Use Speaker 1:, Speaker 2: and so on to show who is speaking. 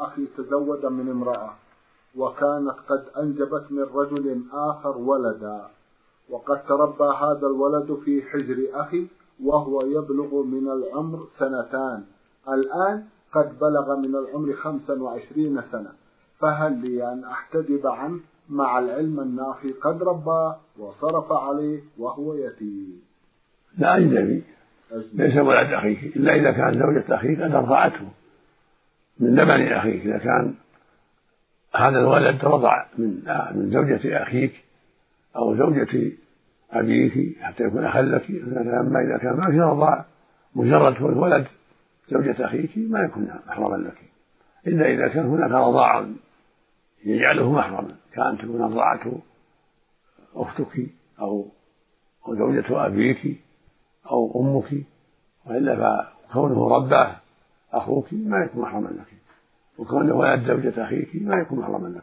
Speaker 1: أخي تزوج من امرأة وكانت قد أنجبت من رجل آخر ولدا، وقد تربى هذا الولد في حجر أخي وهو يبلغ من العمر 2 الآن قد بلغ من العمر 25 سنة، فهل لي أن أحتجب عنه مع العلم أن أخي قد رباه وصرف عليه وهو يتيم؟
Speaker 2: لا أجنبي، ليس ولد أخيك إلا إذا كان زوجة أخيك قد أرضعته من لبن أخيك. إذا كان هذا الولد رضع من زوجة أخيك أو زوجة أبيك حتى يكون أخا لك، أما إذا كان ما في رضاع مجرد كون ولد زوجة أخيك ما يكون محرما لك، إلا إذا كان هناك رضاع يجعله محرما، كأن تكون رضعته أختك أو زوجة أبيك أو أمك، وإلا فكونه رباه أخوك ما يكون محرما لك، وكونه ولد زوجة أخيك ما يكون محرما لك.